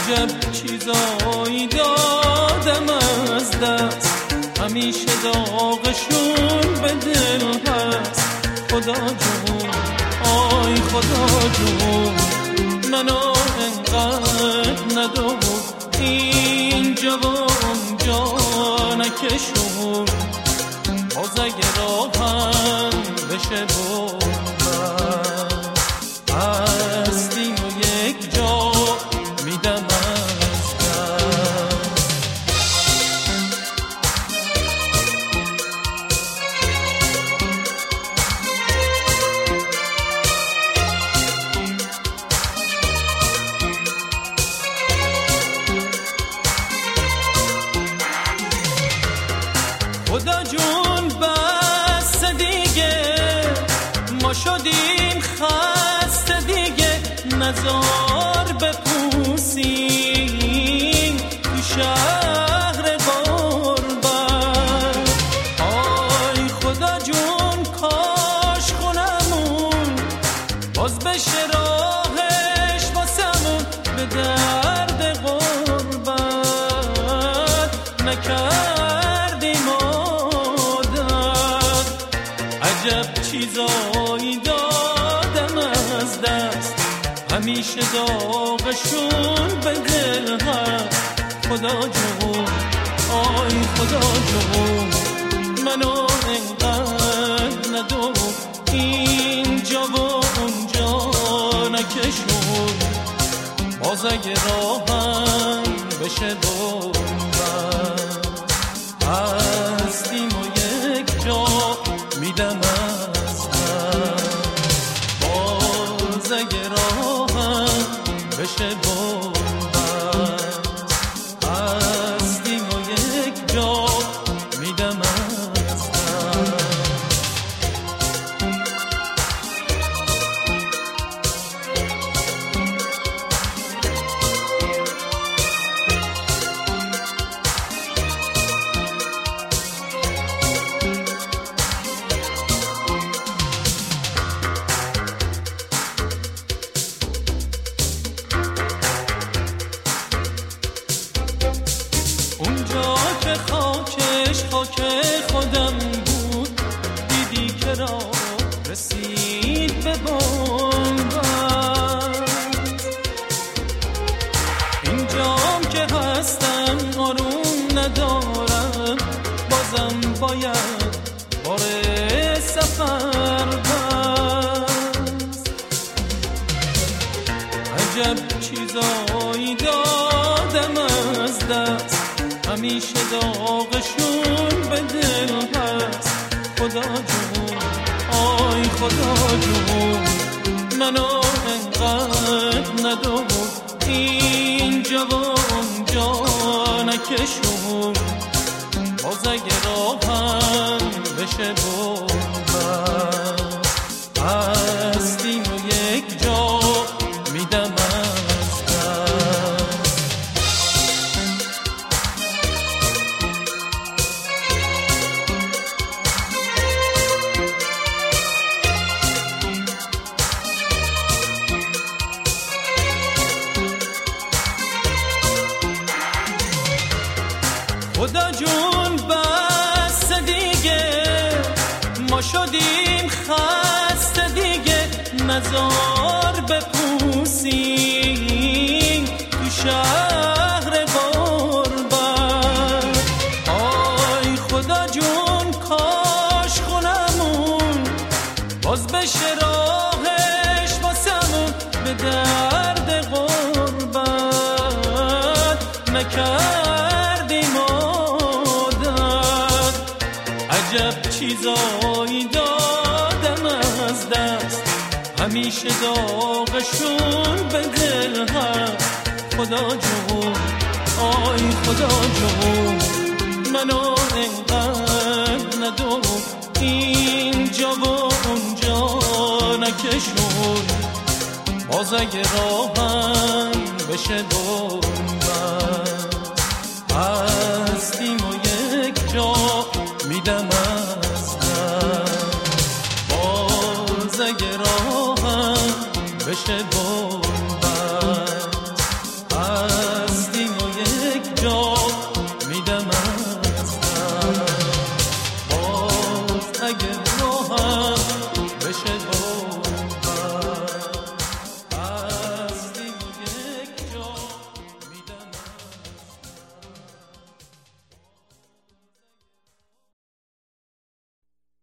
عجب چیزایی دادم از دست، همیشه داغشون به دل هست. خدا جون آی خدا جون منو انقدر ندو اینجا و اونجا نکشون، باز اگه راهم بشه هستیم و یک جا میدم از دست. خدا جون بس دیگه ما شدیم خسته دیگه، نزار بپوسیم تو شهر غربت. آی خدا جون کاش خونمون باز بشه راهش واسمون، به درد غربت نکردیم عادت. عجب چیزایی دادم از دست، همیشه داغشون به دل هست. خدا جون آی خدا جون منو انقدر ندو اینجا و اونجا نکشون، باز اگه راهم بشه هستیم و یک جا میدم از دست. باز اگه راهم بشه هستیم و یک جا میدم از دست. اونجا که خاکش خاک خودم بود، دیدی که راه رسید به بنبست. اینجام که هستم آروم ندارم، بازم باید بار سفر بست. عجب چیزایی دادم از دست، همیشه داغشون به دل هست. خدا جون آی خدا جون منو انقدر ندو اینجا و اونجا نکشون، باز اگه راهم بشه هستیم و یک جا میدم از دست. خدا جون بس دیگه ما شدیم خسته دیگه، نزار بپوسیم تو شهر غربت. آی خدا جون کاش خونمون باز بشه راهش واسمون، به درد غربت نکردیم عادت. عجب چیزایی دادم از دست، همیشه داغشون به دل هست. خدا جون آی خدا جون منو انقدر ندو اینجا و اونجا نکشون، باز اگه راهم بشه هستیم و یک جا میدم از دست. باز اگه راهم بشه